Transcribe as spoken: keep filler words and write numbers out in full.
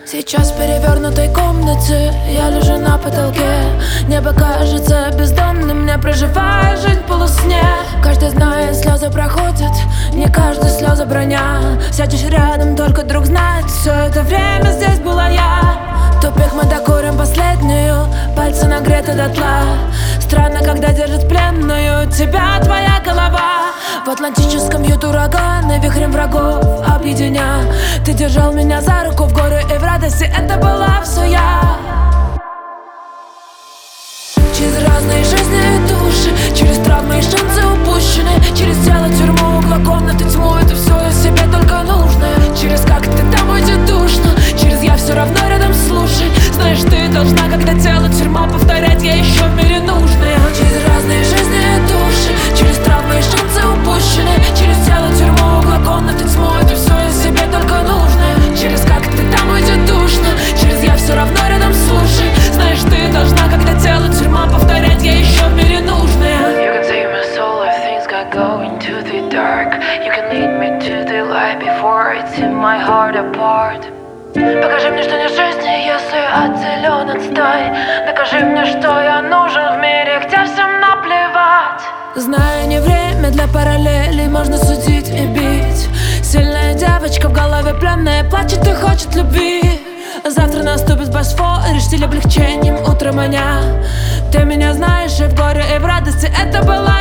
Сейчас в перевернутой комнате я лежу на потолке. Небо кажется бездонным, мне проживая жизнь в полусне. Каждый знает, слезы проходят, не каждый слезы броня. Сядешь рядом, только друг знает, все это время здесь была я. Тупик, мы докурим последнюю, пальцы нагреты дотла. Странно, когда держит пленную тебя твоя голова. В атлантическом бьют ураганы, вихрем врагов объединя. Ты держал меня за руку в горы и в радости, это была все я. Через разные жизни и души, через травмы и шансы упущены, через тело, тюрьму, угла комнаты, тьму, это все из себе только нужное. Через как ты там уйдет душно, через я все равно рядом, слушай. Знаешь, ты должна, когда тело, тюрьма, повторять я еще в мире нужная. Через разные жизни и души, через травмы и шансы упущены, через тело, тюрьму, угла комнаты, тьму, это все из себе только нужное. Через как ты там уйдет душно, через я все равно рядом, слушай. Знаешь, ты должна, когда тело, тюрьма, повторять я еще в мире нужная. You can save my soul if things got going to the dark. You can lead me to the light before I tear my heart apart. Покажи мне, что не жизни, если отделен от стай. Докажи мне, что я нужен в мире, где всем наплевать. Зная, не время для параллелей, можно судить и бить. Сильная девочка в голове пленная, плачет и хочет любви. Завтра наступит Босфор, стиль облегчением утро маня. Ты меня знаешь и в горе, и в радости, это была